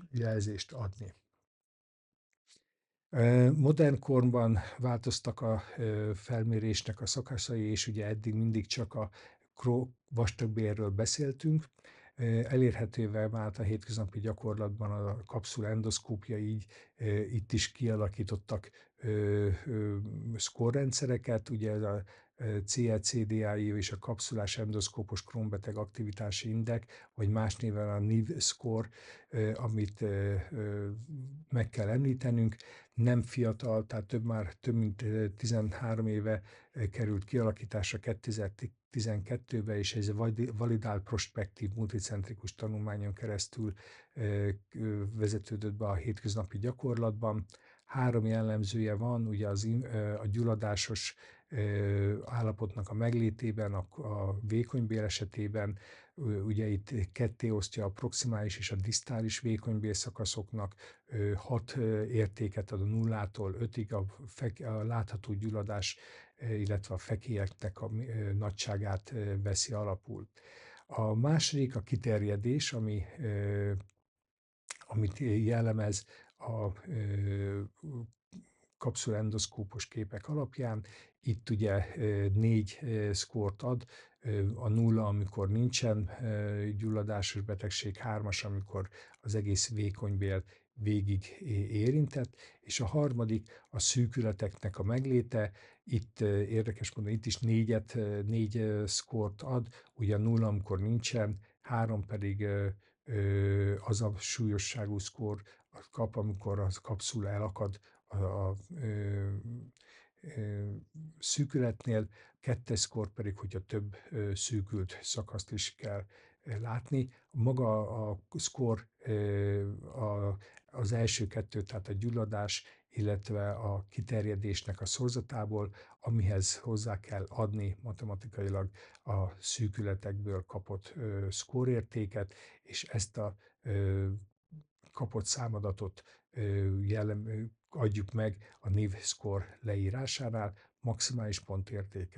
jelzést adni. Modern korban változtak a felmérésnek a szakaszai, és ugye eddig mindig csak a vastagbélről beszéltünk. Elérhetővé vált a hétköznapi gyakorlatban a kapszula endoszkópia, így itt is kialakítottak score rendszereket, ugye ez a CLCDI és a kapszulás endoszkópos krónbeteg aktivitási index, vagy más néven a NIV score, amit meg kell említenünk. Nem fiatal, tehát több mint 13 éve került kialakításra 2012-ben, és ez validált prospektív multicentrikus tanulmányon keresztül vezetődött be a hétköznapi gyakorlatban. 3 jellemzője van, ugye a gyulladásos állapotnak a meglétében, a vékonybél esetében, ugye itt ketté osztja a proximális és a disztális vékonybél szakaszoknak, 6 értéket ad a 0-tól 5-ig a látható gyulladás, illetve a fekélyeknek a nagyságát veszi alapul. A második a kiterjedés, amit jellemez a kapszulaendoszkópos képek alapján. Itt ugye 4 szkórt ad, a 0, amikor nincsen gyulladásos betegség, 3-as, amikor az egész vékonybél végig érintett, és a harmadik a szűkületeknek a megléte. Itt érdekes módon itt is 4 szkórt ad, ugye 0, amikor nincsen, 3 pedig az a súlyosságú szkór kap, amikor a kapszula elakad a szűkületnél, 2-es szkór pedig, hogyha több szűkült szakaszt is kell látni. Maga a szkór az első 2, tehát a gyulladás, illetve a kiterjedésnek a szorzatából, amihez hozzá kell adni matematikailag a szűkületekből kapott szkórértéket, és ezt a kapott számadatot adjuk meg a NIV score leírásánál, maximális pontértéke